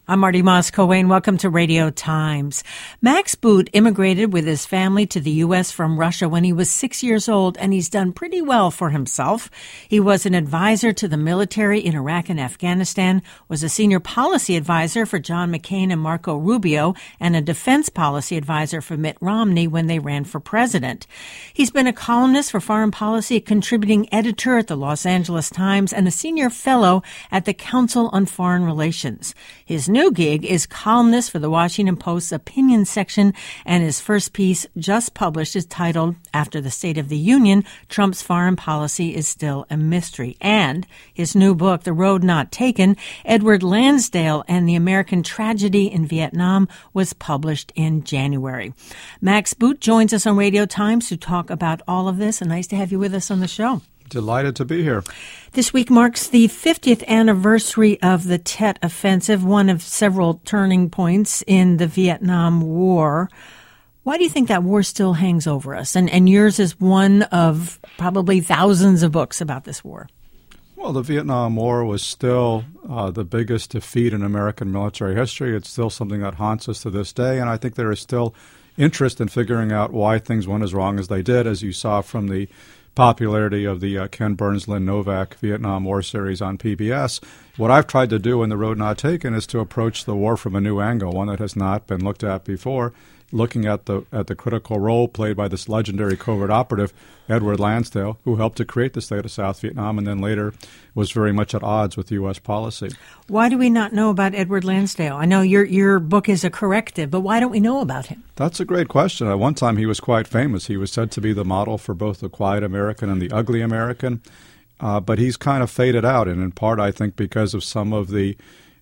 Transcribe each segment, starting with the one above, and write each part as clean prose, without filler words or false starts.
I'm Marty Moss-Coane. Welcome to Radio Times. Max Boot immigrated with his family to the U.S. from Russia when he was 6 years old, and he's done pretty well for himself. He was an advisor to the military in Iraq and Afghanistan, was a senior policy advisor for John McCain and Marco Rubio, and a defense policy advisor for Mitt Romney when they ran for president. He's been a columnist for foreign policy, a contributing editor at the Los Angeles Times, and a senior fellow at the Council on Foreign Relations. His new gig is columnist for the Washington Post's opinion section, and his first piece, just published, is titled, After the State of the Union, Trump's Foreign Policy is Still a Mystery. And his new book, The Road Not Taken, Edward Lansdale and the American Tragedy in Vietnam, was published in January. Max Boot joins us on Radio Times to talk about all of this, and nice to have you with us on the show. Delighted to be here. This week marks the 50th anniversary of the Tet Offensive, one of several turning points in the Vietnam War. Why do you think that war still hangs over us? And yours is one of probably thousands of books about this war. Well, the Vietnam War was still the biggest defeat in American military history. It's still something that haunts us to this day, and I think there is still interest in figuring out why things went as wrong as they did, as you saw from the popularity of the Ken Burns, Lynn Novak Vietnam War series on PBS. What I've tried to do in The Road Not Taken is to approach the war from a new angle, one that has not been looked at before, looking at the critical role played by this legendary covert operative, Edward Lansdale, who helped to create the state of South Vietnam and then later was very much at odds with U.S. policy. Why do we not know about Edward Lansdale? I know your book is a corrective, but why don't we know about him? That's a great question. At one time, he was quite famous. He was said to be the model for both the quiet American and the ugly American, but he's kind of faded out, and in part, I think, because of some of the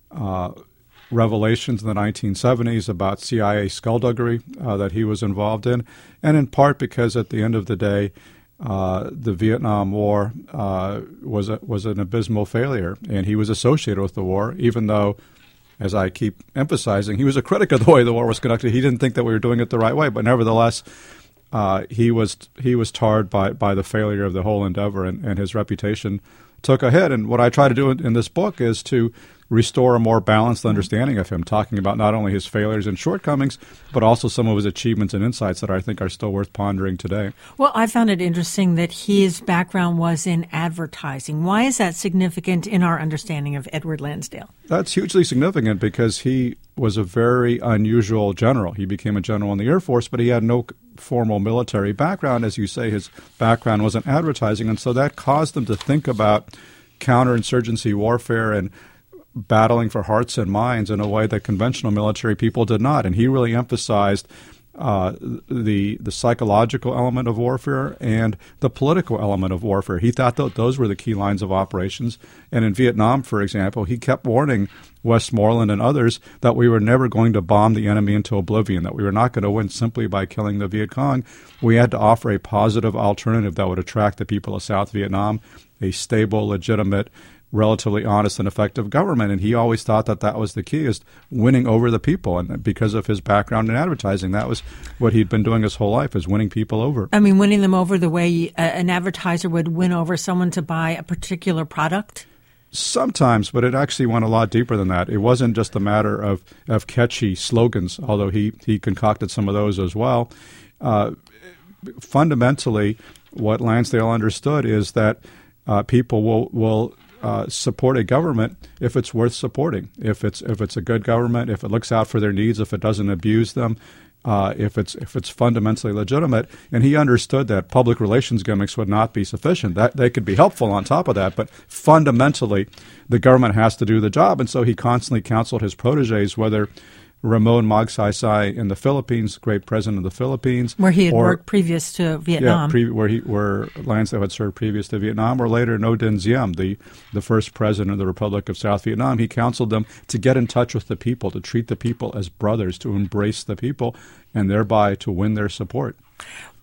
revelations in the 1970s about CIA skullduggery that he was involved in, and in part because at the end of the day, the Vietnam War was an abysmal failure, and he was associated with the war, even though, as I keep emphasizing, he was a critic of the way the war was conducted. He didn't think that we were doing it the right way, but nevertheless, he was tarred by the failure of the whole endeavor, and his reputation took a hit. And what I try to do in this book is to restore a more balanced understanding of him, talking about not only his failures and shortcomings, but also some of his achievements and insights that I think are still worth pondering today. Well, I found it interesting that his background was in advertising. Why is that significant in our understanding of Edward Lansdale? That's hugely significant because he was a very unusual general. He became a general in the Air Force, but he had no formal military background. As you say, his background was in advertising, and so that caused him to think about counterinsurgency warfare and battling for hearts and minds in a way that conventional military people did not. And he really emphasized the psychological element of warfare and the political element of warfare. He thought that those were the key lines of operations. And in Vietnam, for example, he kept warning Westmoreland and others that we were never going to bomb the enemy into oblivion, that we were not going to win simply by killing the Viet Cong. We had to offer a positive alternative that would attract the people of South Vietnam, a stable, legitimate, relatively honest and effective government. And he always thought that that was the key, is winning over the people. And because of his background in advertising, that was what he'd been doing his whole life, is winning people over. I mean, winning them over the way an advertiser would win over someone to buy a particular product? Sometimes, but it actually went a lot deeper than that. It wasn't just a matter of catchy slogans, although he concocted some of those as well. Fundamentally, what Lansdale understood is that people will support a government if it's worth supporting, if it's a good government, if it looks out for their needs, if it doesn't abuse them, if it's fundamentally legitimate. And he understood that public relations gimmicks would not be sufficient. That they could be helpful on top of that, but fundamentally the government has to do the job. And so he constantly counseled his protégés, whether Ramon Magsaysay in the Philippines, great president of the Philippines, where he had worked previous to Vietnam, where Lansdale had served previous to Vietnam, or later Ngo Dinh Diem, the first president of the Republic of South Vietnam. He counseled them to get in touch with the people, to treat the people as brothers, to embrace the people, and thereby to win their support.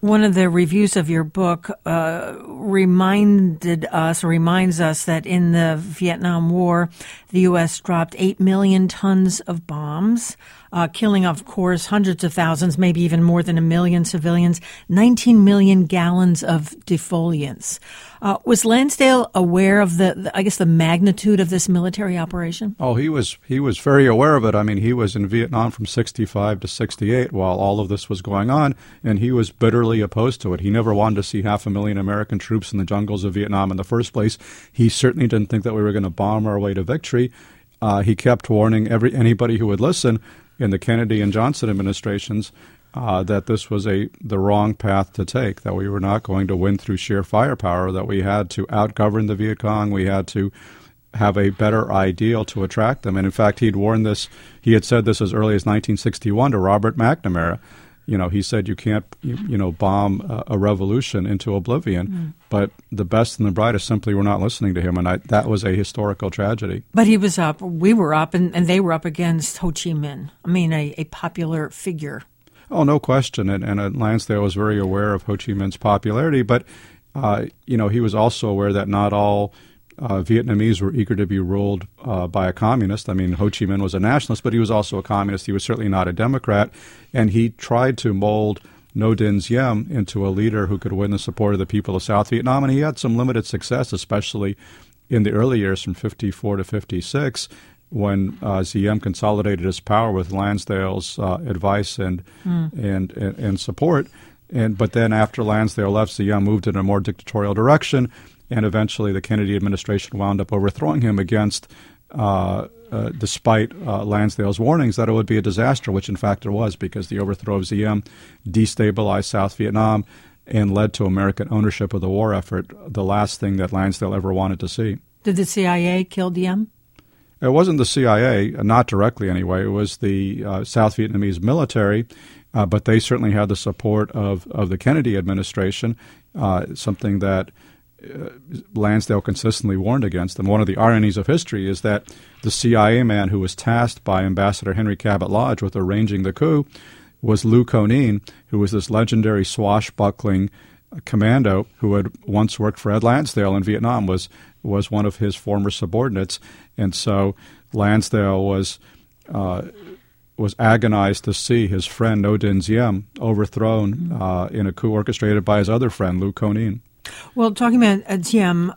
One of the reviews of your book reminds us that in the Vietnam War, the U.S. dropped 8 million tons of bombs, killing, of course, hundreds of thousands, maybe even more than 1 million civilians, 19 million gallons of defoliants. Was Lansdale aware of the magnitude of this military operation? Oh, he was very aware of it. I mean, he was in Vietnam from 65 to 68 while all of this was going on, and he was bitterly opposed to it. He never wanted to see 500,000 American troops in the jungles of Vietnam in the first place. He certainly didn't think that we were going to bomb our way to victory. He kept warning anybody who would listen in the Kennedy and Johnson administrations that this was the wrong path to take, that we were not going to win through sheer firepower, that we had to outgovern the Viet Cong, we had to have a better ideal to attract them. And in fact, he had said this as early as 1961 to Robert McNamara. He said you can't, bomb a revolution into oblivion. Mm. But the best and the brightest simply were not listening to him, and that was a historical tragedy. But he was up, we were up, and they were up against Ho Chi Minh. I mean, a popular figure. Oh, no question. And Lansdale was very aware of Ho Chi Minh's popularity, but, he was also aware that not all Vietnamese were eager to be ruled by a communist. I mean, Ho Chi Minh was a nationalist, but he was also a communist. He was certainly not a Democrat. And he tried to mold Ngo Dinh Diem into a leader who could win the support of the people of South Vietnam. And he had some limited success, especially in the early years from 54 to 56, when Diem consolidated his power with Lansdale's advice and support. But then after Lansdale left, Diem moved in a more dictatorial direction. And eventually the Kennedy administration wound up overthrowing him despite Lansdale's warnings that it would be a disaster, which in fact it was, because the overthrow of Diem destabilized South Vietnam and led to American ownership of the war effort, the last thing that Lansdale ever wanted to see. Did the CIA kill Diem? It wasn't the CIA, not directly anyway. It was the South Vietnamese military, but they certainly had the support of the Kennedy administration, something that Lansdale consistently warned against. And one of the ironies of history is that the CIA man who was tasked by Ambassador Henry Cabot Lodge with arranging the coup was Lou Conine, who was this legendary swashbuckling commando who had once worked for Ed Lansdale in Vietnam, was one of his former subordinates. And so Lansdale was agonized to see his friend Ngo Dinh Diem overthrown in a coup orchestrated by his other friend, Lou Conine. Well, talking about Diem,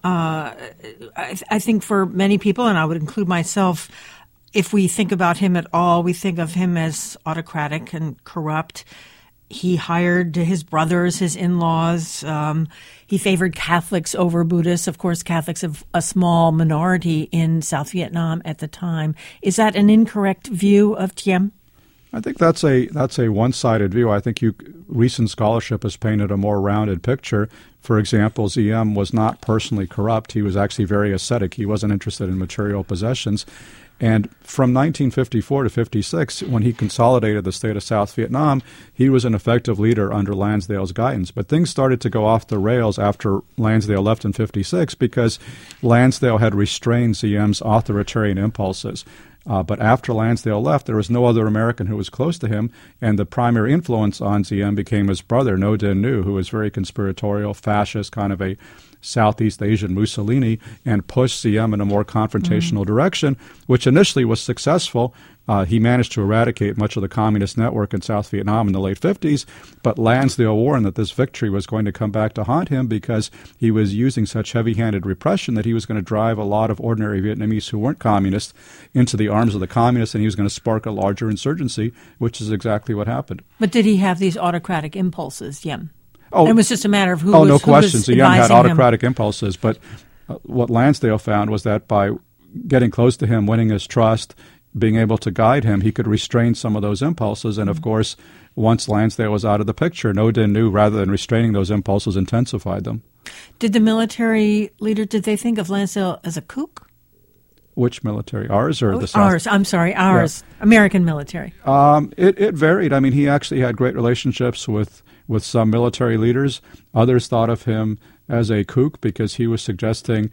I think for many people, and I would include myself, if we think about him at all, we think of him as autocratic and corrupt. He hired his brothers, his in-laws. He favored Catholics over Buddhists. Of course, Catholics have a small minority in South Vietnam at the time. Is that an incorrect view of Diem? I think that's a one-sided view. I think recent scholarship has painted a more rounded picture. For example, Diem was not personally corrupt. He was actually very ascetic. He wasn't interested in material possessions. And from 1954 to 56, when he consolidated the state of South Vietnam, he was an effective leader under Lansdale's guidance. But things started to go off the rails after Lansdale left in 56 because Lansdale had restrained Diem's authoritarian impulses. But after Lansdale left, there was no other American who was close to him, and the primary influence on Diem became his brother, Ngo Dinh Nhu, who was very conspiratorial, fascist, kind of a Southeast Asian Mussolini, and pushed Diem in a more confrontational direction, which initially was successful. He managed to eradicate much of the communist network in South Vietnam in the late 50s, but Lansdale warned that this victory was going to come back to haunt him because he was using such heavy-handed repression that he was going to drive a lot of ordinary Vietnamese who weren't communists into the arms of the communists, and he was going to spark a larger insurgency, which is exactly what happened. But did he have these autocratic impulses, Diem? Oh, it was just a matter of who was no question. Diem had autocratic impulses, but what Lansdale found was that by getting close to him, winning his trust, being able to guide him, he could restrain some of those impulses. And, of course, once Lansdale was out of the picture, Ngo Dinh Nhu, rather than restraining those impulses, intensified them. Did the military leader, did they think of Lansdale as a kook? Which military? Ours or the South? Ours. I'm sorry, ours. Yeah. American military. It varied. I mean, he actually had great relationships with some military leaders. Others thought of him as a kook because he was suggesting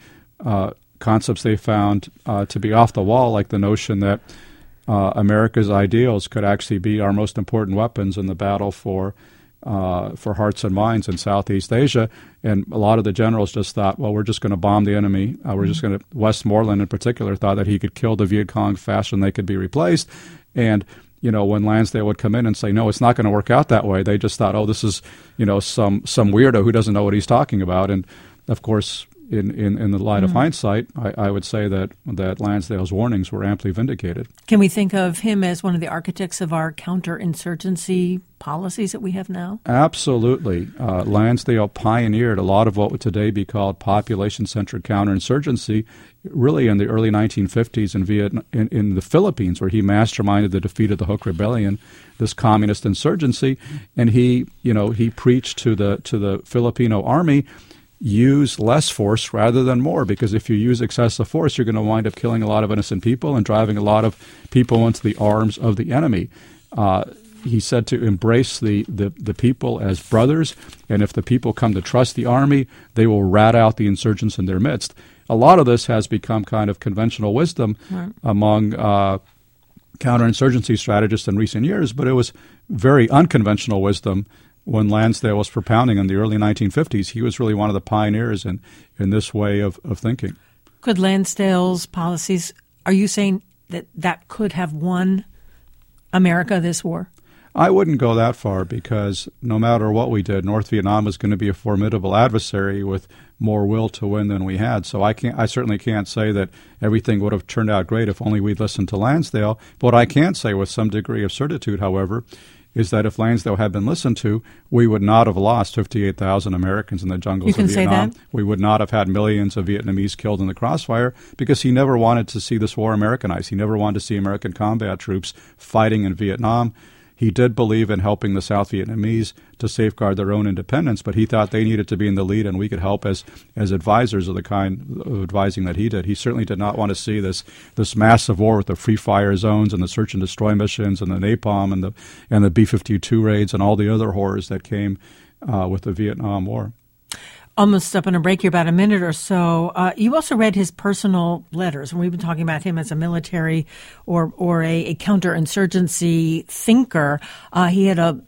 concepts they found to be off the wall, like the notion that America's ideals could actually be our most important weapons in the battle for for hearts and minds in Southeast Asia. And a lot of the generals just thought, well, we're just going to bomb the enemy. We're just going to, Westmoreland in particular thought that he could kill the Viet Cong faster than they could be replaced. And, when Lansdale would come in and say, no, it's not going to work out that way, they just thought, oh, this is, some weirdo who doesn't know what he's talking about. And, of course, in the light of hindsight, I would say that Lansdale's warnings were amply vindicated. Can we think of him as one of the architects of our counterinsurgency policies that we have now? Absolutely. Lansdale pioneered a lot of what would today be called population-centered counterinsurgency, really in the early 1950s in the Philippines, where he masterminded the defeat of the Huk Rebellion, this communist insurgency, and he preached to the Filipino army, use less force rather than more, because if you use excessive force, you're going to wind up killing a lot of innocent people and driving a lot of people into the arms of the enemy. He said to embrace the people as brothers, and if the people come to trust the army, they will rat out the insurgents in their midst. A lot of this has become kind of conventional wisdom among counterinsurgency strategists in recent years, but it was very unconventional wisdom when Lansdale was propounding in the early 1950s. He was really one of the pioneers in this way of thinking. Could Lansdale's policies, are you saying that could have won America this war? I wouldn't go that far, because no matter what we did, North Vietnam was going to be a formidable adversary with more will to win than we had. So I certainly can't say that everything would have turned out great if only we'd listened to Lansdale. But what I can say with some degree of certitude, however, is that if Lansdale had been listened to, we would not have lost 58,000 Americans in the jungles of Vietnam. You can say that? We would not have had millions of Vietnamese killed in the crossfire, because he never wanted to see this war Americanized. He never wanted to see American combat troops fighting in Vietnam. He did believe in helping the South Vietnamese to safeguard their own independence, but he thought they needed to be in the lead and we could help as advisors of the kind of advising that he did. He certainly did not want to see this massive war with the free fire zones and the search and destroy missions and the napalm and the B-52 raids and all the other horrors that came with the Vietnam War. Almost up on a break here, about a minute or so. You also read his personal letters, and we've been talking about him as a military or a counterinsurgency thinker. He had a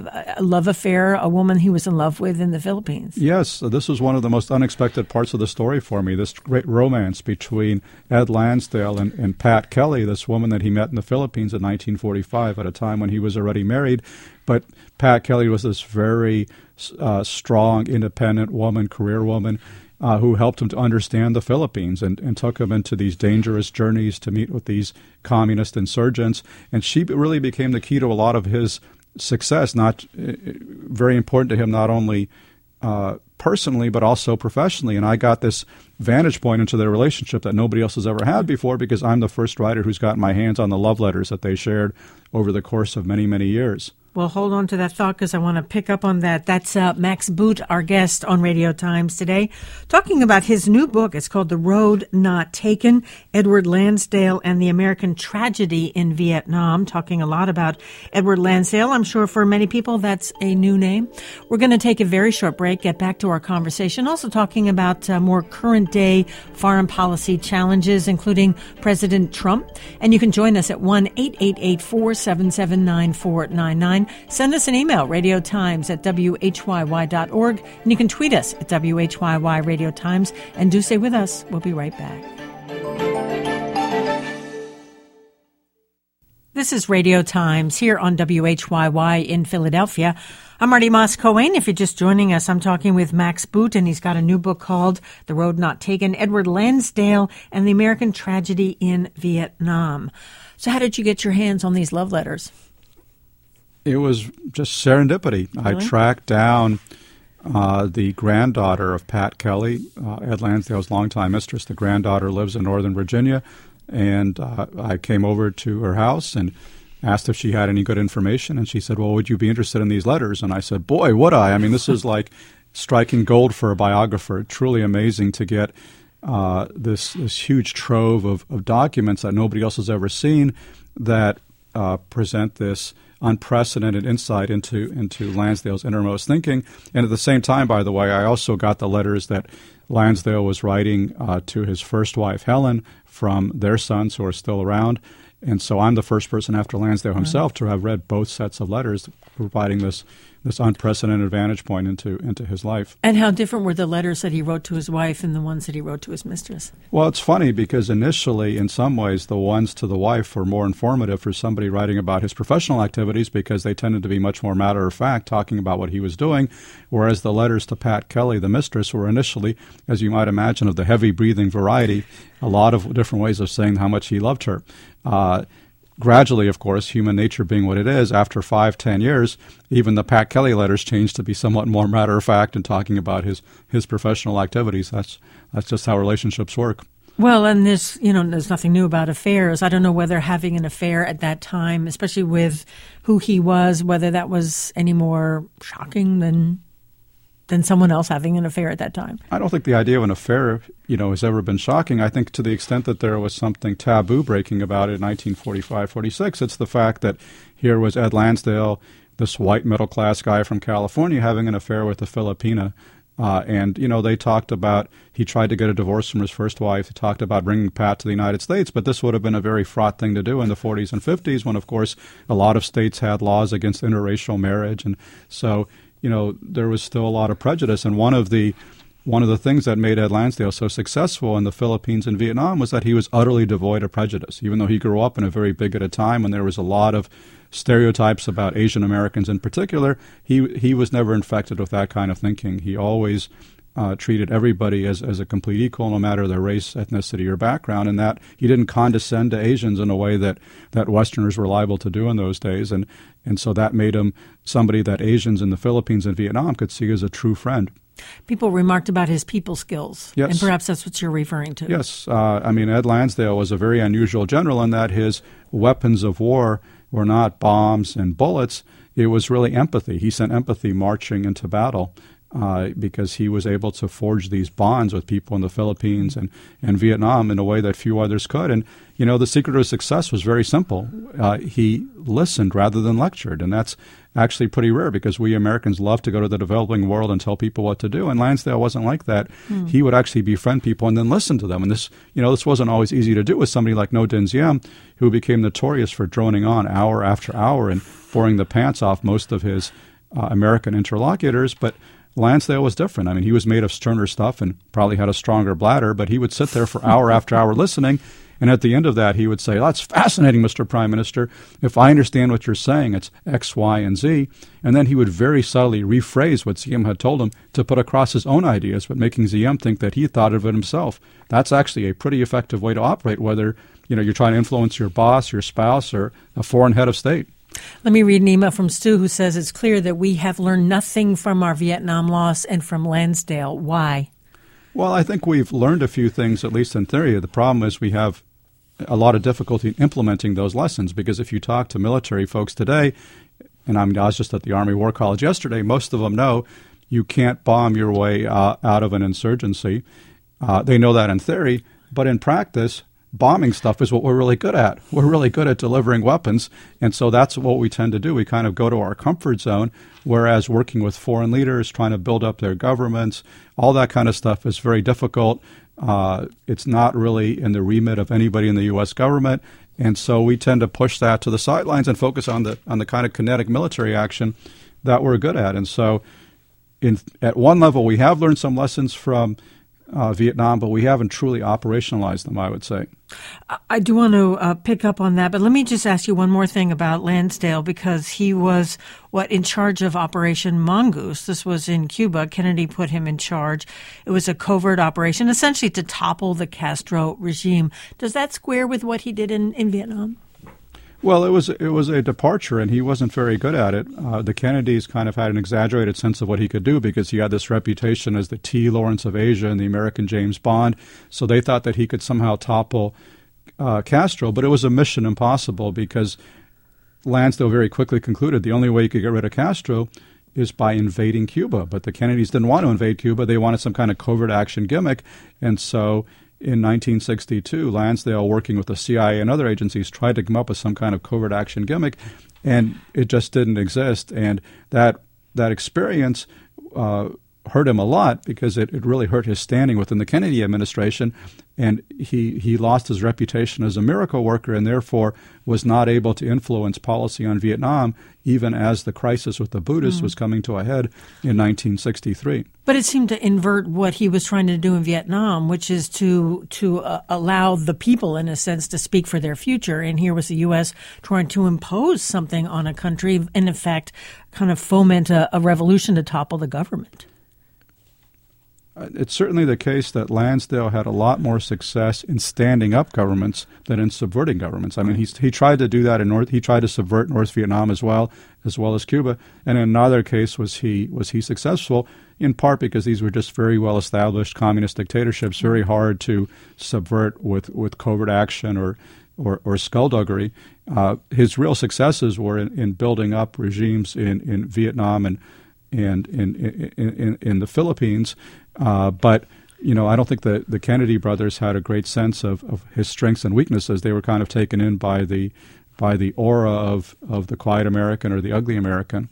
love affair, a woman he was in love with in the Philippines. Yes, this was one of the most unexpected parts of the story for me, this great romance between Ed Lansdale and Pat Kelly, this woman that he met in the Philippines in 1945 at a time when he was already married. But Pat Kelly was this very strong, independent woman, career woman, who helped him to understand the Philippines and took him into these dangerous journeys to meet with these communist insurgents. And she really became the key to a lot of his success, not very important to him, not only personally, but also professionally. And I got this vantage point into their relationship that nobody else has ever had before, because I'm the first writer who's gotten my hands on the love letters that they shared over the course of many, many years. Well, hold on to that thought, because I want to pick up on that. That's Max Boot, our guest on Radio Times today, talking about his new book. It's called The Road Not Taken, Edward Lansdale and the American Tragedy in Vietnam, talking a lot about Edward Lansdale. I'm sure for many people that's a new name. We're going to take a very short break, get back to our conversation, also talking about more current-day foreign policy challenges, including President Trump. And you can join us at 1-888-477-9499. Send us an email, radiotimes@whyy.org, and you can tweet us at WHYY Radio Times. And do stay with us. We'll be right back. This is Radio Times here on WHYY in Philadelphia. I'm Marty Moss-Cohen. If you're just joining us, I'm talking with Max Boot, and he's got a new book called The Road Not Taken, Edward Lansdale and the American Tragedy in Vietnam. So how did you get your hands on these love letters? It was just serendipity. Really? I tracked down the granddaughter of Pat Kelly, Ed Lansdale's longtime mistress. The granddaughter lives in Northern Virginia, and I came over to her house and asked if she had any good information, and she said, well, would you be interested in these letters? And I said, boy, would I. I mean, this is like striking gold for a biographer. Truly amazing to get this huge trove of documents that nobody else has ever seen that present this unprecedented insight into Lansdale's innermost thinking. And at the same time, by the way, I also got the letters that Lansdale was writing to his first wife, Helen, from their sons who are still around. And so I'm the first person after Lansdale himself to have read both sets of letters, providing this this unprecedented vantage point into his life. And how different were the letters that he wrote to his wife and the ones that he wrote to his mistress? Well, it's funny because initially, in some ways, the ones to the wife were more informative for somebody writing about his professional activities because they tended to be much more matter-of-fact, talking about what he was doing, whereas the letters to Pat Kelly, the mistress, were initially, as you might imagine, of the heavy-breathing variety, a lot of different ways of saying how much he loved her. Gradually, of course, human nature being what it is, after 5-10 years, even the Pat Kelly letters changed to be somewhat more matter-of-fact and talking about his professional activities. That's just how relationships work. Well, and there's nothing new about affairs. I don't know whether having an affair at that time, especially with who he was, whether that was any more shocking than someone else having an affair at that time. I don't think the idea of an affair, has ever been shocking. I think to the extent that there was something taboo breaking about it in 1945-46, it's the fact that here was Ed Lansdale, this white middle-class guy from California, having an affair with a Filipina. They talked about, he tried to get a divorce from his first wife. He talked about bringing Pat to the United States, but this would have been a very fraught thing to do in the 40s and 50s when, of course, a lot of states had laws against interracial marriage. And so, there was still a lot of prejudice. And one of the things that made Ed Lansdale so successful in the Philippines and Vietnam was that he was utterly devoid of prejudice. Even though he grew up in a very bigoted time when there was a lot of stereotypes about Asian Americans in particular, he was never infected with that kind of thinking. He always treated everybody as a complete equal, no matter their race, ethnicity, or background, and that he didn't condescend to Asians in a way that Westerners were liable to do in those days. And so that made him somebody that Asians in the Philippines and Vietnam could see as a true friend. People remarked about his people skills, yes. And perhaps that's what you're referring to. Yes. Ed Lansdale was a very unusual general in that his weapons of war were not bombs and bullets. It was really empathy. He sent empathy marching into battle because he was able to forge these bonds with people in the Philippines and Vietnam in a way that few others could. And, the secret of his success was very simple. He listened rather than lectured, and that's actually pretty rare because we Americans love to go to the developing world and tell people what to do, and Lansdale wasn't like that. He would actually befriend people and then listen to them. And this wasn't always easy to do with somebody like Ngo Dinh Diem, who became notorious for droning on hour after hour and boring the pants off most of his American interlocutors. But Lansdale was different. He was made of sterner stuff and probably had a stronger bladder, but he would sit there for hour after hour listening, and at the end of that, he would say, "That's fascinating, Mr. Prime Minister. If I understand what you're saying, it's X, Y, and Z." And then he would very subtly rephrase what Diem had told him to put across his own ideas, but making Diem think that he thought of it himself. That's actually a pretty effective way to operate, whether you're trying to influence your boss, your spouse, or a foreign head of state. Let me read an email from Stu who says it's clear that we have learned nothing from our Vietnam loss and from Lansdale. Why? Well, I think we've learned a few things, at least in theory. The problem is we have a lot of difficulty in implementing those lessons because if you talk to military folks today, and I was just at the Army War College yesterday, most of them know you can't bomb your way out of an insurgency. They know that in theory, but in practice, bombing stuff is what we're really good at. We're really good at delivering weapons, and so that's what we tend to do. We kind of go to our comfort zone, whereas working with foreign leaders, trying to build up their governments, all that kind of stuff is very difficult. It's not really in the remit of anybody in the U.S. government, and so we tend to push that to the sidelines and focus on the kind of kinetic military action that we're good at. And so at one level, we have learned some lessons from Vietnam, but we haven't truly operationalized them, I would say. I do want to pick up on that, but let me just ask you one more thing about Lansdale, because he was, in charge of Operation Mongoose. This was in Cuba. Kennedy put him in charge. It was a covert operation, essentially to topple the Castro regime. Does that square with what he did in Vietnam? Well, it was a departure, and he wasn't very good at it. The Kennedys kind of had an exaggerated sense of what he could do because he had this reputation as the T. Lawrence of Asia and the American James Bond. So they thought that he could somehow topple Castro, but it was a mission impossible because Lansdale very quickly concluded the only way you could get rid of Castro is by invading Cuba. But the Kennedys didn't want to invade Cuba. They wanted some kind of covert action gimmick, and so in 1962, Lansdale, working with the CIA and other agencies, tried to come up with some kind of covert action gimmick, and it just didn't exist. And that experience hurt him a lot because it really hurt his standing within the Kennedy administration, and he lost his reputation as a miracle worker and therefore was not able to influence policy on Vietnam even as the crisis with the Buddhists was coming to a head in 1963. But it seemed to invert what he was trying to do in Vietnam, which is to allow the people, in a sense, to speak for their future. And here was the U.S. trying to impose something on a country and, in fact, kind of foment a revolution to topple the government. It's certainly the case that Lansdale had a lot more success in standing up governments than in subverting governments. I mean, he tried to do that he tried to subvert North Vietnam as well as Cuba. And in neither case was he successful, in part because these were just very well established communist dictatorships, very hard to subvert with covert action or skullduggery. His real successes were in building up regimes in Vietnam and in the Philippines. But, I don't think the Kennedy brothers had a great sense of his strengths and weaknesses. They were kind of taken in by the aura of the quiet American or the ugly American.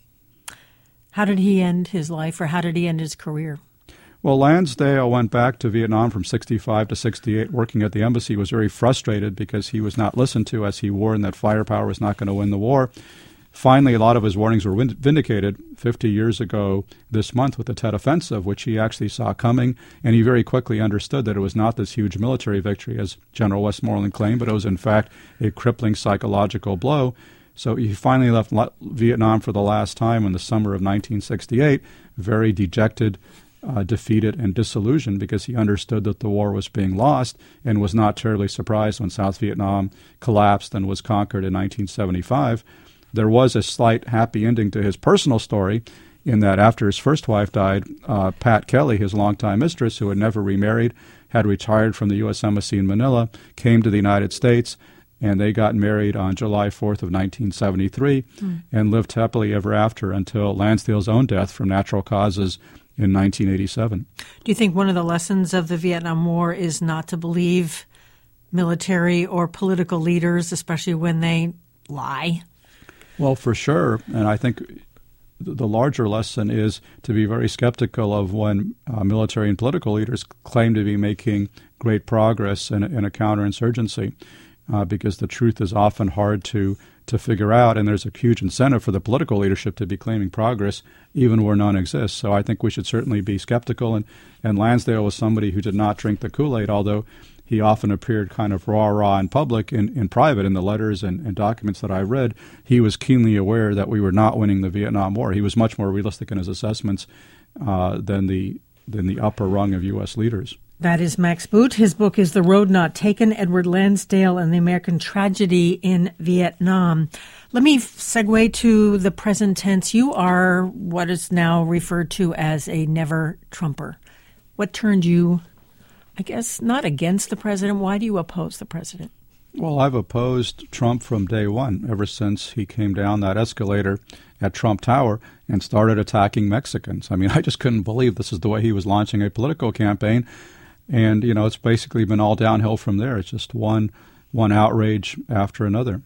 How did he end his life, or how did he end his career? Well, Lansdale went back to Vietnam from 65 to 68, working at the embassy. He was very frustrated because he was not listened to as he warned that firepower was not going to win the war. Finally, a lot of his warnings were vindicated 50 years ago this month with the Tet Offensive, which he actually saw coming, and he very quickly understood that it was not this huge military victory, as General Westmoreland claimed, but it was, in fact, a crippling psychological blow. So he finally left Vietnam for the last time in the summer of 1968, very dejected, defeated, and disillusioned because he understood that the war was being lost and was not terribly surprised when South Vietnam collapsed and was conquered in 1975. There was a slight happy ending to his personal story in that after his first wife died, Pat Kelly, his longtime mistress, who had never remarried, had retired from the U.S. Embassy in Manila, came to the United States, and they got married on July 4th of 1973 and lived happily ever after until Lansdale's own death from natural causes in 1987. Do you think one of the lessons of the Vietnam War is not to believe military or political leaders, especially when they lie? Well, for sure. And I think the larger lesson is to be very skeptical of when military and political leaders claim to be making great progress in a counterinsurgency, because the truth is often hard to figure out, and there's a huge incentive for the political leadership to be claiming progress even where none exists. So I think we should certainly be skeptical, and Lansdale was somebody who did not drink the Kool-Aid, although he often appeared kind of raw in public. In private, in the letters and documents that I read, he was keenly aware that we were not winning the Vietnam War. He was much more realistic in his assessments than the upper rung of U.S. leaders. That is Max Boot. His book is The Road Not Taken, Edward Lansdale and the American Tragedy in Vietnam. Let me segue to the present tense. You are what is now referred to as a never-Trumper. What turned you, I guess, not against the president? Why do you oppose the president? Well, I've opposed Trump from day one, ever since he came down that escalator at Trump Tower and started attacking Mexicans. I mean, I just couldn't believe this is the way he was launching a political campaign. And, it's basically been all downhill from there. It's just one outrage after another.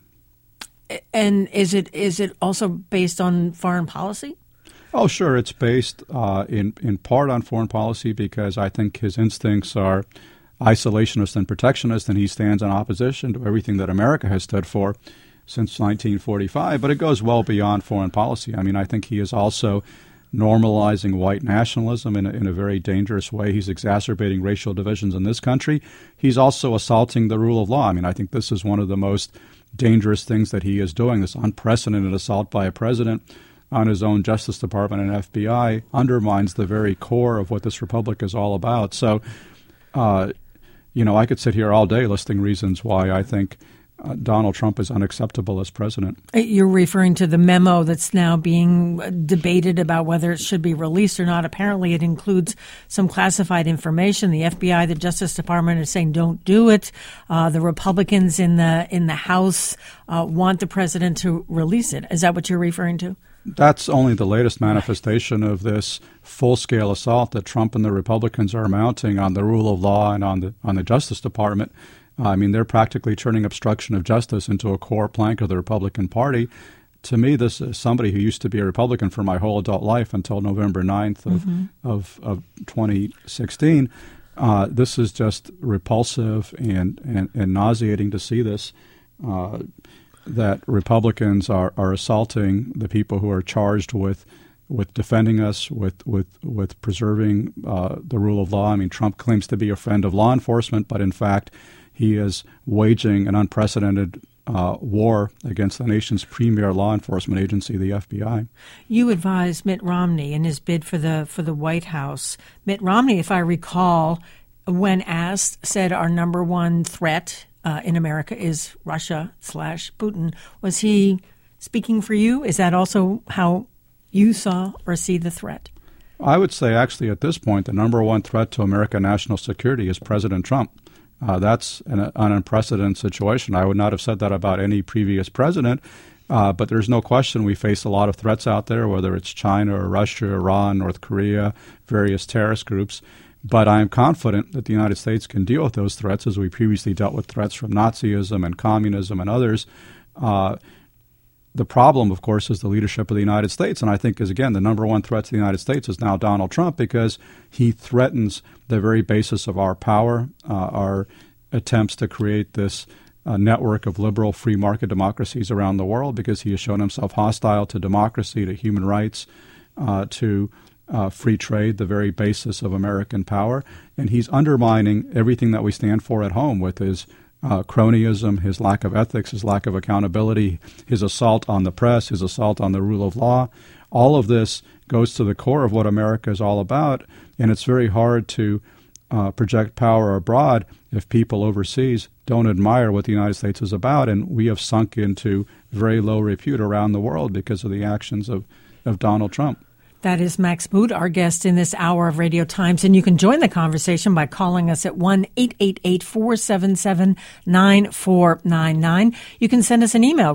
And is it also based on foreign policy? Oh, sure. It's based in part on foreign policy because I think his instincts are isolationist and protectionist, and he stands in opposition to everything that America has stood for since 1945. But it goes well beyond foreign policy. I mean, I think he is also normalizing white nationalism in a very dangerous way. He's exacerbating racial divisions in this country. He's also assaulting the rule of law. I mean, I think this is one of the most dangerous things that he is doing. This unprecedented assault by a president on his own Justice Department and FBI undermines the very core of what this republic is all about. So, I could sit here all day listing reasons why I think Donald Trump is unacceptable as president. You're referring to the memo that's now being debated about whether it should be released or not. Apparently, it includes some classified information. The FBI, the Justice Department is saying don't do it. The Republicans in the House want the president to release it. Is that what you're referring to? That's only the latest manifestation of this full-scale assault that Trump and the Republicans are mounting on the rule of law and on the Justice Department. I mean, they're practically turning obstruction of justice into a core plank of the Republican Party. to me, this is somebody who used to be a Republican for my whole adult life until November 9th of 2016. This is just repulsive and nauseating to see this, that Republicans are assaulting the people who are charged with defending us, with preserving the rule of law. I mean, Trump claims to be a friend of law enforcement, but in fact, he is waging an unprecedented war against the nation's premier law enforcement agency, the FBI. You advised Mitt Romney in his bid for the White House. Mitt Romney, if I recall, when asked, said our number one threat in America is Russia/Putin. Was he speaking for you? Is that also how you saw or see the threat? I would say, actually, at this point, the number one threat to American national security is President Trump. That's an unprecedented situation. I would not have said that about any previous president, but there's no question we face a lot of threats out there, whether it's China or Russia, Iran, North Korea, various terrorist groups. But I am confident that the United States can deal with those threats as we previously dealt with threats from Nazism and communism and others. The problem, of course, is the leadership of the United States. And I think, again, the number one threat to the United States is now Donald Trump, because he threatens the very basis of our power, our attempts to create this network of liberal free market democracies around the world, because he has shown himself hostile to democracy, to human rights, to free trade, the very basis of American power. And he's undermining everything that we stand for at home with his cronyism, his lack of ethics, his lack of accountability, his assault on the press, his assault on the rule of law. All of this goes to the core of what America is all about, and it's very hard to project power abroad if people overseas don't admire what the United States is about, and we have sunk into very low repute around the world because of the actions of Donald Trump. That is Max Boot, our guest in this hour of Radio Times. And you can join the conversation by calling us at 1-888-477-9499. You can send us an email,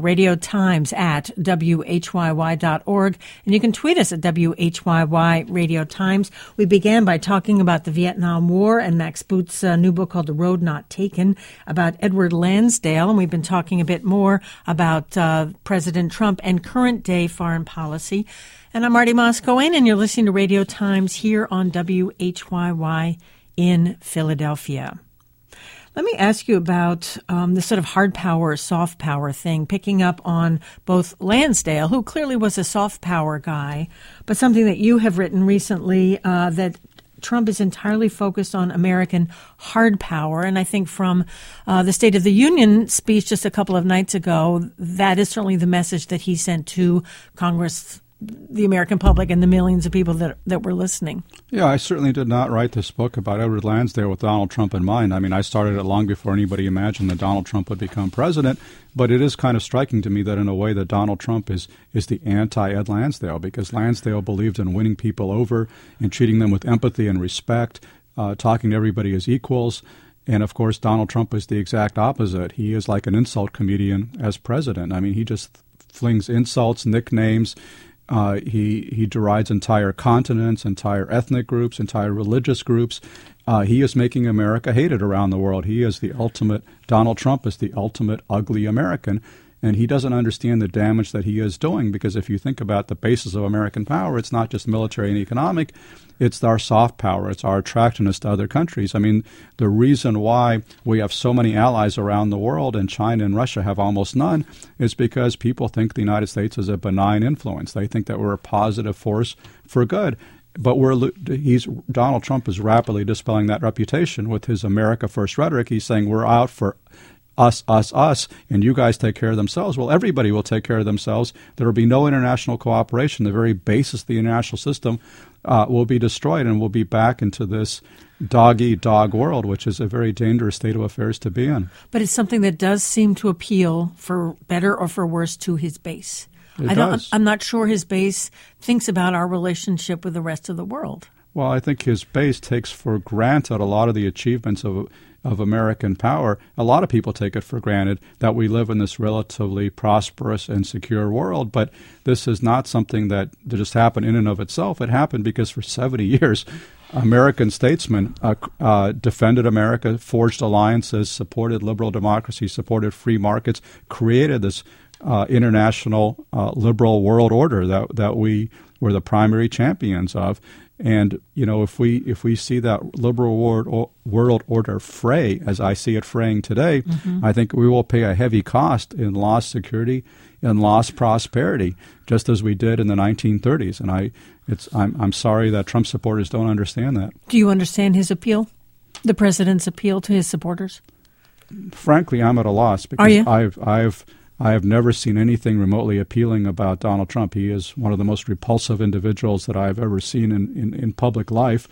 radiotimes@whyy.org. And you can tweet us at WHYY Radio Times. We began by talking about the Vietnam War and Max Boot's new book called The Road Not Taken, about Edward Lansdale. And we've been talking a bit more about President Trump and current-day foreign policy. And I'm Marty Moscow-Ane, and you're listening to Radio Times here on WHYY in Philadelphia. Let me ask you about this sort of hard power, soft power thing, picking up on both Lansdale, who clearly was a soft power guy, but something that you have written recently that Trump is entirely focused on American hard power. And I think from the State of the Union speech just a couple of nights ago, that is certainly the message that he sent to Congress, the American public, and the millions of people that were listening. Yeah, I certainly did not write this book about Edward Lansdale with Donald Trump in mind. I mean, I started it long before anybody imagined that Donald Trump would become president, but it is kind of striking to me that in a way that Donald Trump is the anti-Ed Lansdale, because Lansdale believed in winning people over and treating them with empathy and respect, talking to everybody as equals. And, of course, Donald Trump is the exact opposite. He is like an insult comedian as president. I mean, he just flings insults, nicknames. He derides entire continents, entire ethnic groups, entire religious groups. He is making America hated around the world. He is the ultimate, Donald Trump is the ultimate ugly American, and he doesn't understand the damage that he is doing, because if you think about the basis of American power, it's not just military and economic, it's our soft power, it's our attractiveness to other countries. I mean, the reason why we have so many allies around the world and China and Russia have almost none is because people think the United States is a benign influence. They think that we're a positive force for good. But Donald Trump is rapidly dispelling that reputation with his America First rhetoric. He's saying we're out for us, and you guys take care of themselves. Well, everybody will take care of themselves. There will be no international cooperation. The very basis of the international system will be destroyed, and we'll be back into this dog-eat-dog world, which is a very dangerous state of affairs to be in. But it's something that does seem to appeal, for better or for worse, to his base. I'm not sure his base thinks about our relationship with the rest of the world. Well, I think his base takes for granted a lot of the achievements of American power. A lot of people take it for granted that we live in this relatively prosperous and secure world, but this is not something that just happened in and of itself. It happened because for 70 years, American statesmen defended America, forged alliances, supported liberal democracy, supported free markets, created this international liberal world order that we were the primary champions of. And if we see that liberal world order fray, as I see it fraying today, I think we will pay a heavy cost in lost security and lost prosperity, just as we did in the 1930s. And I'm sorry that Trump supporters don't understand that. Do you understand his appeal, the president's appeal to his supporters? Frankly, I'm at a loss because I have never seen anything remotely appealing about Donald Trump. He is one of the most repulsive individuals that I've ever seen in public life.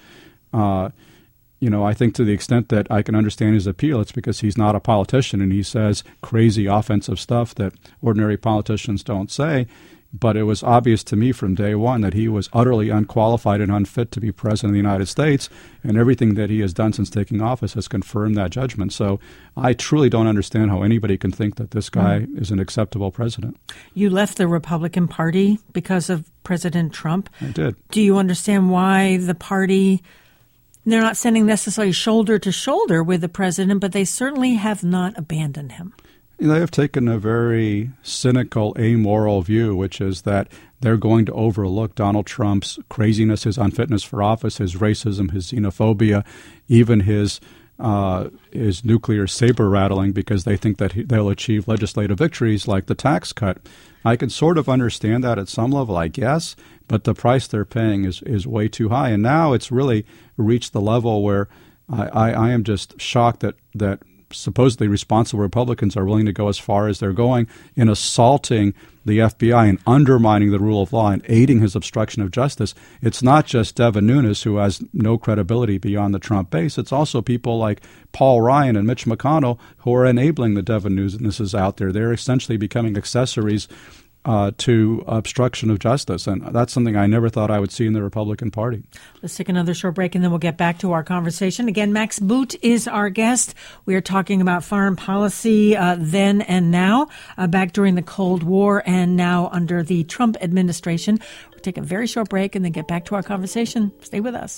I think to the extent that I can understand his appeal, it's because he's not a politician and he says crazy offensive stuff that ordinary politicians don't say. But it was obvious to me from day one that he was utterly unqualified and unfit to be president of the United States, and everything that he has done since taking office has confirmed that judgment. So I truly don't understand how anybody can think that this guy is an acceptable president. You left the Republican Party because of President Trump. I did. Do you understand why the party, they're not standing necessarily shoulder to shoulder with the president, but they certainly have not abandoned him? They have taken a very cynical, amoral view, which is that they're going to overlook Donald Trump's craziness, his unfitness for office, his racism, his xenophobia, even his nuclear saber rattling, because they think that they'll achieve legislative victories like the tax cut. I can sort of understand that at some level, I guess, but the price they're paying is way too high. And now it's really reached the level where I am just shocked that supposedly responsible Republicans are willing to go as far as they're going in assaulting the FBI and undermining the rule of law and aiding his obstruction of justice. It's not just Devin Nunes, who has no credibility beyond the Trump base. It's also people like Paul Ryan and Mitch McConnell who are enabling the Devin Nuneses out there. They're essentially becoming accessories to obstruction of justice. And that's something I never thought I would see in the Republican Party. Let's take another short break, and then we'll get back to our conversation. Again, Max Boot is our guest. We are talking about foreign policy then and now, back during the Cold War and now under the Trump administration. We'll take a very short break and then get back to our conversation. Stay with us.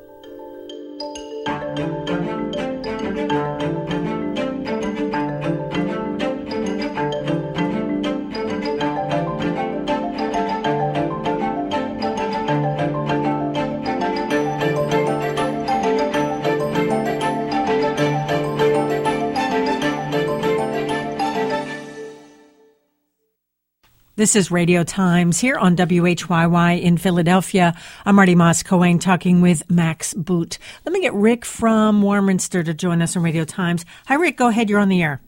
This is Radio Times here on WHYY in Philadelphia. I'm Marty Moss-Cohen talking with Max Boot. Let me get Rick from Warminster to join us on Radio Times. Hi, Rick. Go ahead. You're on the air.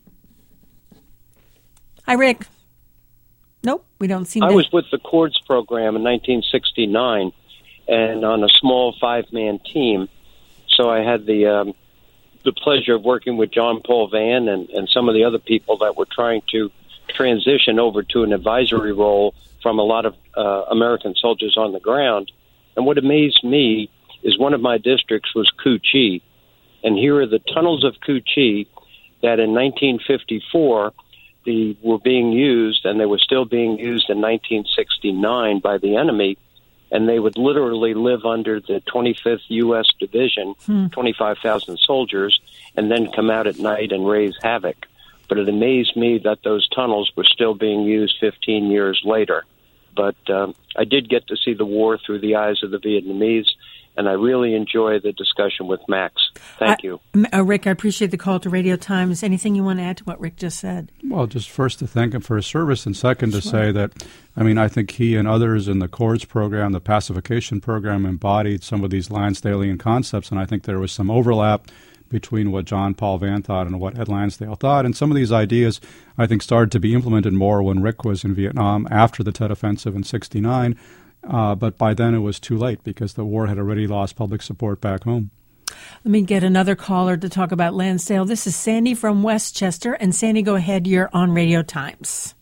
Hi, Rick. Nope, we don't seem to. I was with the Chords program in 1969 and on a small 5-man team. So I had the pleasure of working with John Paul Vann and some of the other people that were trying to transition over to an advisory role from a lot of American soldiers on the ground. And what amazed me is one of my districts was Cu Chi. And here are the tunnels of Cu Chi that in 1954 were being used, and they were still being used in 1969 by the enemy. And they would literally live under the 25th U.S. Division, 25,000 soldiers, and then come out at night and raise havoc. But it amazed me that those tunnels were still being used 15 years later. But I did get to see the war through the eyes of the Vietnamese, and I really enjoy the discussion with Max. Thank you. Rick, I appreciate the call to Radio Times. Anything you want to add to what Rick just said? Well, just first to thank him for his service, and second to say that, I think he and others in the Chords program, the pacification program, embodied some of these Lansdalean concepts, and I think there was some overlap between what John Paul Vann thought and what Ed Lansdale thought. And some of these ideas, I think, started to be implemented more when Rick was in Vietnam after the Tet Offensive in 1969. But by then it was too late because the war had already lost public support back home. Let me get another caller to talk about Lansdale. This is Sandy from Westchester. And Sandy, go ahead. You're on Radio Times.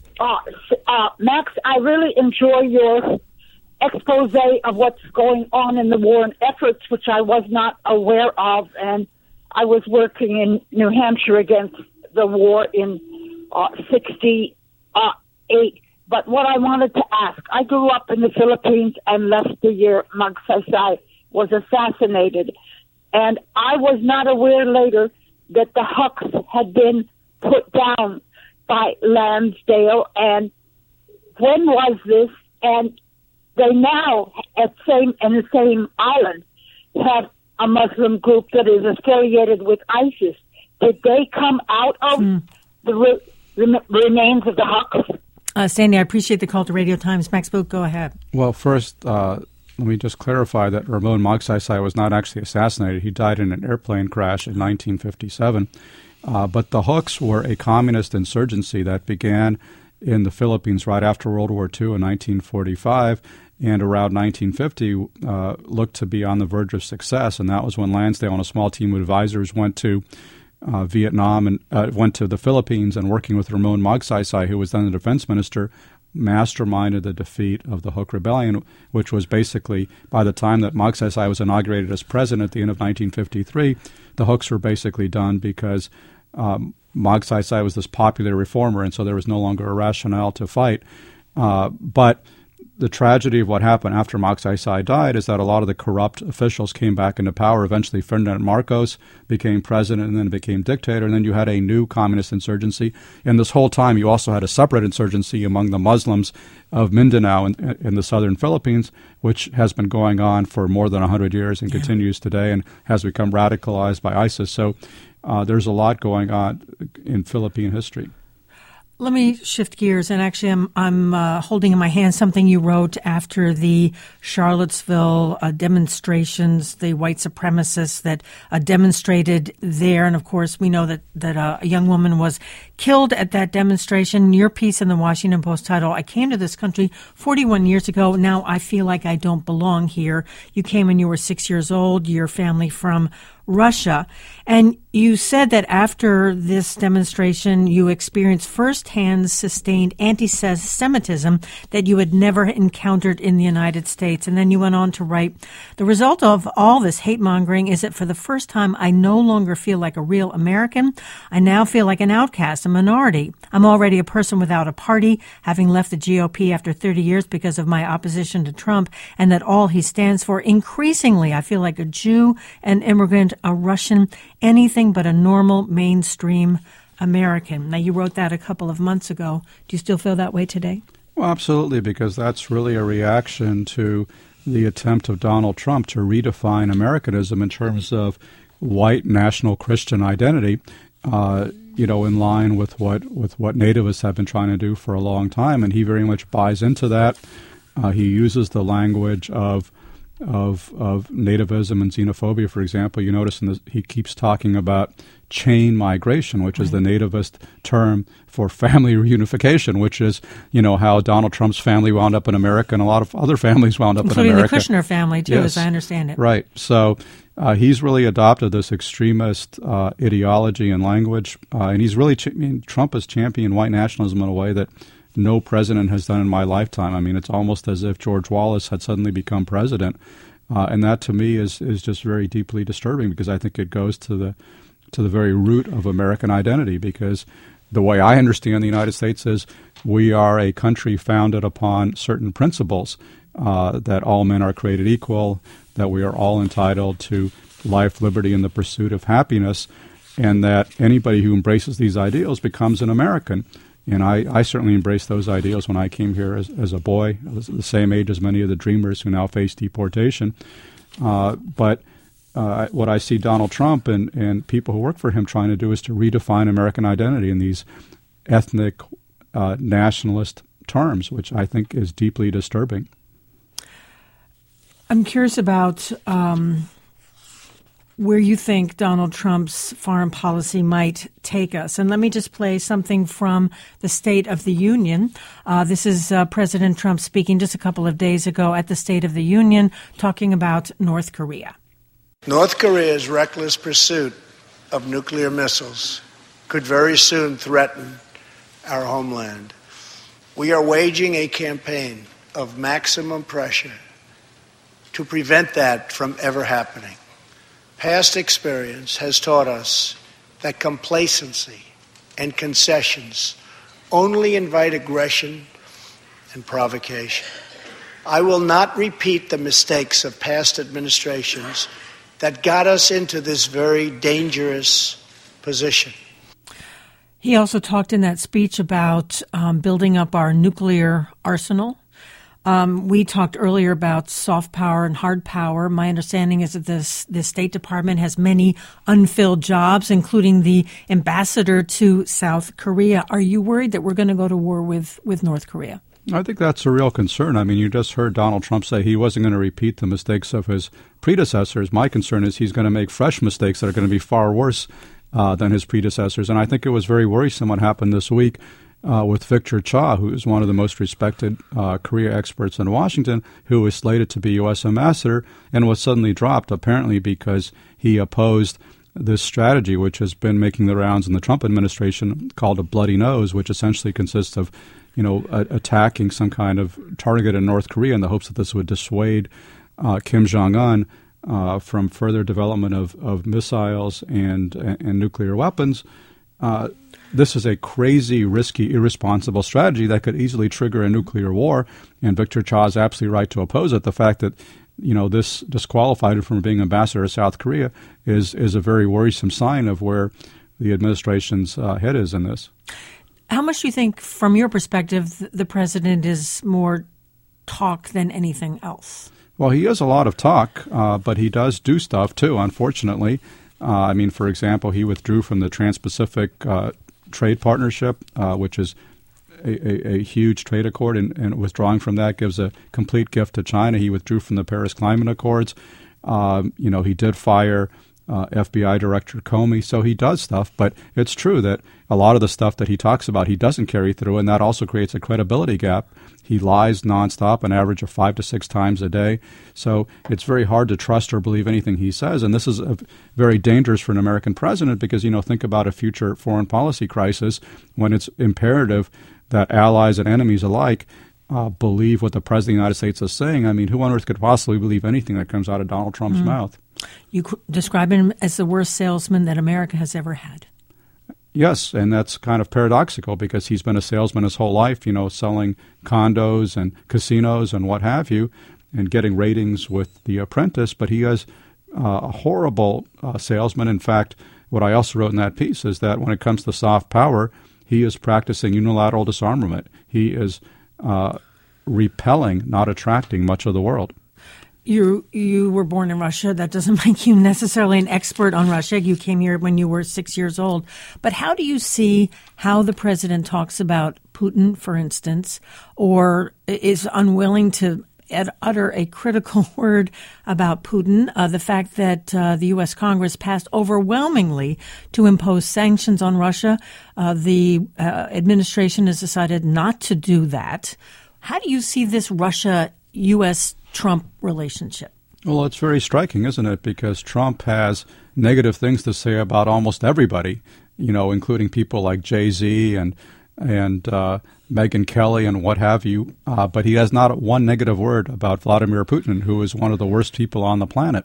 Max, I really enjoy your expose of what's going on in the war and efforts, which I was not aware of. And I was working in New Hampshire against the war in 1968. But what I wanted to ask, I grew up in the Philippines and left the year Magsaysay was assassinated. And I was not aware later that the Huks had been put down by Lansdale, and when was this? And they now, in the same island, have a Muslim group that is affiliated with ISIS. Did they come out of the remains of the Haqs? Sandy, I appreciate the call to Radio Times. Max Boot, go ahead. Well, first, let me just clarify that Ramon Magsaysay was not actually assassinated. He died in an airplane crash in 1957. But the Haqs were a communist insurgency that began in the Philippines right after World War II in 1945, and around 1950 looked to be on the verge of success. And that was when Lansdale and a small team of advisors went to Vietnam and went to the Philippines, and working with Ramon Magsaysay, who was then the defense minister, masterminded the defeat of the Haq Rebellion, which was basically, by the time that Magsaysay was inaugurated as president at the end of 1953, the Haqs were basically done because Magsaysay was this popular reformer, and so there was no longer a rationale to fight. But the tragedy of what happened after Magsaysay died is that a lot of the corrupt officials came back into power. Eventually, Ferdinand Marcos became president and then became dictator, and then you had a new communist insurgency. And this whole time, you also had a separate insurgency among the Muslims of Mindanao in the southern Philippines, which has been going on for more than 100 years and continues today and has become radicalized by ISIS. So there's a lot going on in Philippine history. Let me shift gears, and actually I'm holding in my hand something you wrote after the Charlottesville demonstrations, the white supremacists that demonstrated there. And, of course, we know that a young woman was killed at that demonstration. Your piece in the Washington Post titled, "I came to this country 41 years ago. Now I feel like I don't belong here." You came when you were 6 years old, your family from Russia. And you said that after this demonstration, you experienced firsthand sustained anti-Semitism that you had never encountered in the United States. And then you went on to write, "The result of all this hate-mongering is that for the first time, I no longer feel like a real American. I now feel like an outcast, a minority. I'm already a person without a party, having left the GOP after 30 years because of my opposition to Trump, and that all he stands for. Increasingly, I feel like a Jew, an immigrant, a Russian, anything but a normal mainstream American." Now, you wrote that a couple of months ago. Do you still feel that way today? Well, absolutely, because that's really a reaction to the attempt of Donald Trump to redefine Americanism in terms of white national Christian identity, in line with what nativists have been trying to do for a long time. And he very much buys into that. He uses the language of nativism and xenophobia, for example. You notice he keeps talking about chain migration, which is the nativist term for family reunification, which is, how Donald Trump's family wound up in America and a lot of other families wound up in America. Including the Kushner family, too, as I understand it. Right. So he's really adopted this extremist ideology and language, and he's really, Trump has championed white nationalism in a way that no president has done in my lifetime. I mean, it's almost as if George Wallace had suddenly become president. And that, to me, is just very deeply disturbing, because I think it goes to the very root of American identity, because the way I understand the United States is we are a country founded upon certain principles, that all men are created equal, that we are all entitled to life, liberty, and the pursuit of happiness, and that anybody who embraces these ideals becomes an American. And I certainly embraced those ideals when I came here as a boy. I was the same age as many of the dreamers who now face deportation. But what I see Donald Trump and people who work for him trying to do is to redefine American identity in these ethnic nationalist terms, which I think is deeply disturbing. I'm curious about where you think Donald Trump's foreign policy might take us. And let me just play something from the State of the Union. This is President Trump speaking just a couple of days ago at the State of the Union, talking about North Korea. North Korea's reckless pursuit of nuclear missiles could very soon threaten our homeland. We are waging a campaign of maximum pressure to prevent that from ever happening. Past experience has taught us that complacency and concessions only invite aggression and provocation. I will not repeat the mistakes of past administrations that got us into this very dangerous position. He also talked in that speech about building up our nuclear arsenal. We talked earlier about soft power and hard power. My understanding is that the State Department has many unfilled jobs, including the ambassador to South Korea. Are you worried that we're going to go to war with North Korea? I think that's a real concern. I mean, you just heard Donald Trump say he wasn't going to repeat the mistakes of his predecessors. My concern is he's going to make fresh mistakes that are going to be far worse than his predecessors. And I think it was very worrisome what happened this week with Victor Cha, who is one of the most respected Korea experts in Washington, who was slated to be U.S. ambassador and was suddenly dropped, apparently because he opposed this strategy, which has been making the rounds in the Trump administration, called a bloody nose, which essentially consists of attacking some kind of target in North Korea in the hopes that this would dissuade Kim Jong-un from further development of missiles and nuclear weapons. This is a crazy, risky, irresponsible strategy that could easily trigger a nuclear war, and Victor Cha is absolutely right to oppose it. The fact that this disqualified him from being ambassador to South Korea is a very worrisome sign of where the administration's head is in this. How much do you think, from your perspective, the president is more talk than anything else? Well, he is a lot of talk, but he does do stuff, too, unfortunately. For example, he withdrew from the Trans-Pacific Trade Partnership, which is a huge trade accord, and withdrawing from that gives a complete gift to China. He withdrew from the Paris Climate Accords. He did fire FBI Director Comey, so he does stuff, but it's true that a lot of the stuff that he talks about he doesn't carry through, and that also creates a credibility gap. He lies nonstop, an average of 5 to 6 times a day, so it's very hard to trust or believe anything he says, and this is very dangerous for an American president because, think about a future foreign policy crisis when it's imperative that allies and enemies alike believe what the President of the United States is saying. I mean, who on earth could possibly believe anything that comes out of Donald Trump's mouth? You describe him as the worst salesman that America has ever had. Yes, and that's kind of paradoxical because he's been a salesman his whole life, selling condos and casinos and what have you, and getting ratings with The Apprentice. But he is a horrible salesman. In fact, what I also wrote in that piece is that when it comes to soft power, he is practicing unilateral disarmament. He is repelling, not attracting much of the world. You were born in Russia. That doesn't make you necessarily an expert on Russia. You came here when you were 6 years old. But how do you see how the president talks about Putin, for instance, or is unwilling to utter a critical word about Putin? The fact that the U.S. Congress passed overwhelmingly to impose sanctions on Russia. The administration has decided not to do that. How do you see this Russia-U.S. Trump relationship? Well, it's very striking, isn't it? Because Trump has negative things to say about almost everybody, including people like Jay-Z and Megyn Kelly and what have you. But he has not one negative word about Vladimir Putin, who is one of the worst people on the planet.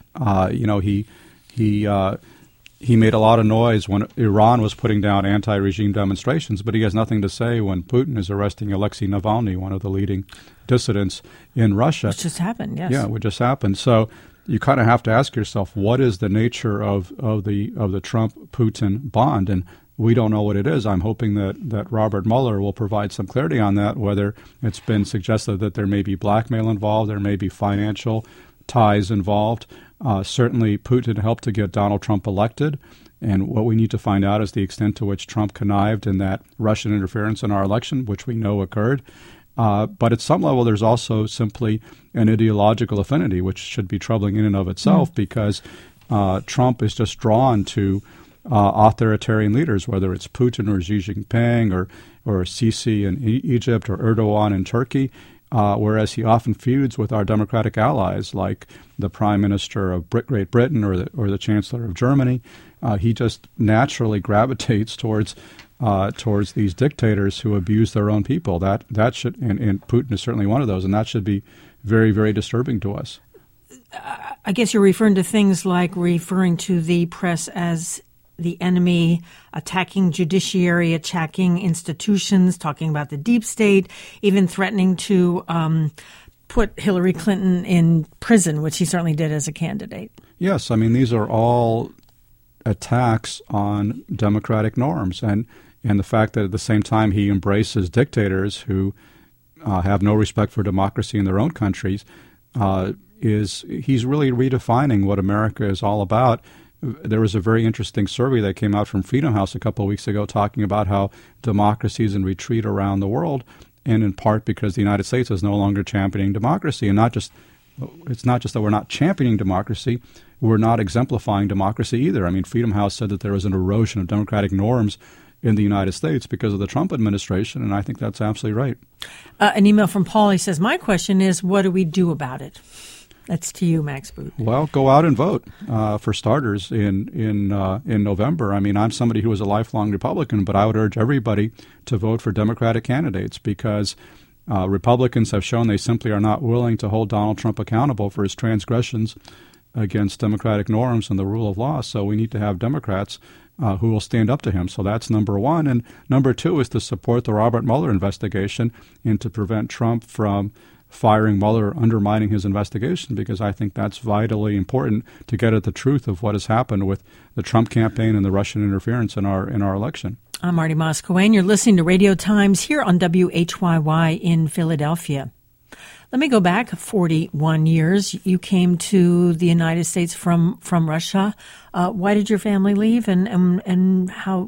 He made a lot of noise when Iran was putting down anti-regime demonstrations, but he has nothing to say when Putin is arresting Alexei Navalny, one of the leading dissidents in Russia. Which just happened, yes. Yeah, which just happened. So you kind of have to ask yourself, what is the nature of the Trump-Putin bond? And we don't know what it is. I'm hoping that Robert Mueller will provide some clarity on that, whether it's been suggested that there may be blackmail involved, there may be financial ties involved. Certainly, Putin helped to get Donald Trump elected, and what we need to find out is the extent to which Trump connived in that Russian interference in our election, which we know occurred. But at some level, there's also simply an ideological affinity, which should be troubling in and of itself, because Trump is just drawn to authoritarian leaders, whether it's Putin or Xi Jinping or Sisi in Egypt or Erdogan in Turkey. Whereas he often feuds with our democratic allies, like the Prime Minister of Great Britain or the Chancellor of Germany. He just naturally gravitates towards these dictators who abuse their own people. That should, and Putin is certainly one of those, and that should be very, very disturbing to us. I guess you're referring to things like referring to the press as the enemy, attacking judiciary, attacking institutions, talking about the deep state, even threatening to put Hillary Clinton in prison, which he certainly did as a candidate. Yes, I mean, these are all attacks on democratic norms. And And the fact that at the same time he embraces dictators who have no respect for democracy in their own countries, he's really redefining what America is all about. There was a very interesting survey that came out from Freedom House a couple of weeks ago talking about how democracy is in retreat around the world, and in part because the United States is no longer championing democracy. And it's not just that we're not championing democracy, we're not exemplifying democracy either. I mean, Freedom House said that there was an erosion of democratic norms in the United States because of the Trump administration, and I think that's absolutely right. An email from Paul. He says, my question is, what do we do about it? That's to you, Max Boot. Well, go out and vote, for starters, in November. I mean, I'm somebody who is a lifelong Republican, but I would urge everybody to vote for Democratic candidates because Republicans have shown they simply are not willing to hold Donald Trump accountable for his transgressions against democratic norms and the rule of law. So we need to have Democrats who will stand up to him. So that's number one. And number two is to support the Robert Mueller investigation and to prevent Trump from firing Mueller, undermining his investigation, because I think that's vitally important to get at the truth of what has happened with the Trump campaign and the Russian interference in our election. I'm Marty Moss-Coane. You're listening to Radio Times here on WHYY in Philadelphia. Let me go back 41 years. You came to the United States from Russia. Why did your family leave, and how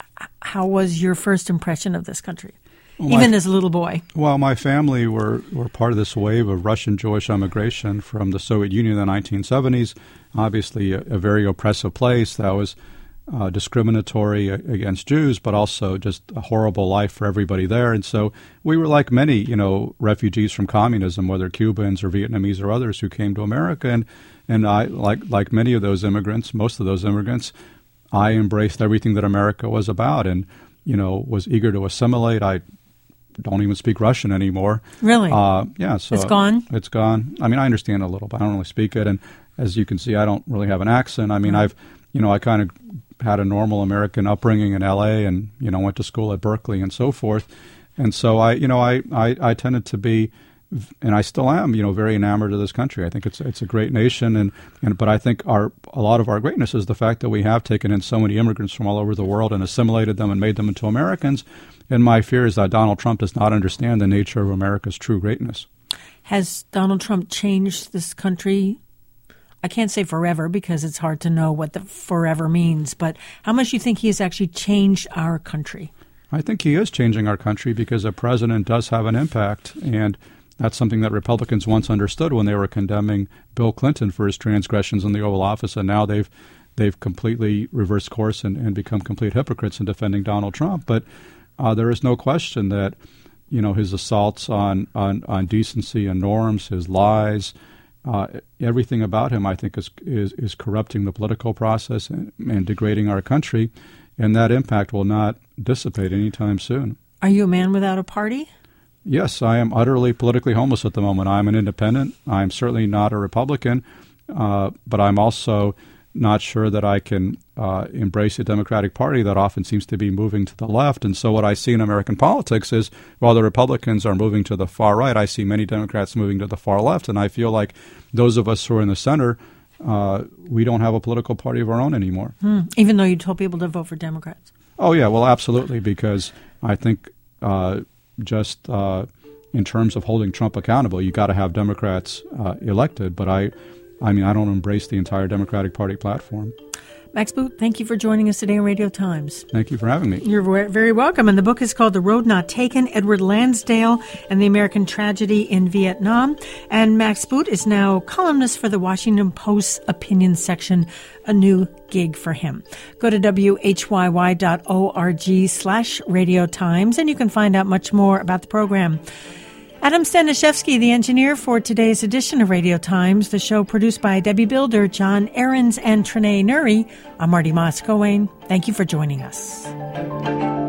was your first impression of this country? Well, even as a little boy. Well, my family were part of this wave of Russian Jewish immigration from the Soviet Union in the 1970s. Obviously, a very oppressive place that was discriminatory against Jews, but also just a horrible life for everybody there. And so we were like many, refugees from communism, whether Cubans or Vietnamese or others who came to America. And I, like many of those immigrants, most of those immigrants, I embraced everything that America was about and, was eager to assimilate. I don't even speak Russian anymore. Really? Yeah. So it's gone? It's gone. I mean, I understand a little, but I don't really speak it. And as you can see, I don't really have an accent. I mean, I kind of had a normal American upbringing in L.A. and, went to school at Berkeley and so forth. And so I tended to be, and I still am, very enamored of this country. I think it's a great nation. But I think a lot of our greatness is the fact that we have taken in so many immigrants from all over the world and assimilated them and made them into Americans. And my fear is that Donald Trump does not understand the nature of America's true greatness. Has Donald Trump changed this country? I can't say forever because it's hard to know what the forever means, but how much do you think he has actually changed our country? I think he is changing our country because a president does have an impact, and that's something that Republicans once understood when they were condemning Bill Clinton for his transgressions in the Oval Office, and now they've completely reversed course and become complete hypocrites in defending Donald Trump. But there is no question that his assaults on decency and norms, his lies, everything about him, I think, is corrupting the political process and degrading our country, and that impact will not dissipate anytime soon. Are you a man without a party? Yes, I am utterly politically homeless at the moment. I'm an independent. I'm certainly not a Republican, but I'm also not sure that I can embrace a Democratic Party that often seems to be moving to the left. And so what I see in American politics is while the Republicans are moving to the far right, I see many Democrats moving to the far left. And I feel like those of us who are in the center, we don't have a political party of our own anymore. Even though you told people to vote for Democrats? Oh, yeah, well, absolutely, because I think just in terms of holding Trump accountable, you got to have Democrats elected. But I don't embrace the entire Democratic Party platform. Max Boot, thank you for joining us today on Radio Times. Thank you for having me. You're very welcome. And the book is called The Road Not Taken, Edward Lansdale and the American Tragedy in Vietnam. And Max Boot is now columnist for the Washington Post's opinion section, a new gig for him. Go to whyy.org/Radio Times, and you can find out much more about the program. Adam Staniszewski, the engineer for today's edition of Radio Times, the show produced by Debbie Builder, John Ahrens, and Trinae Nuri. I'm Marty Moss-Coane. Thank you for joining us.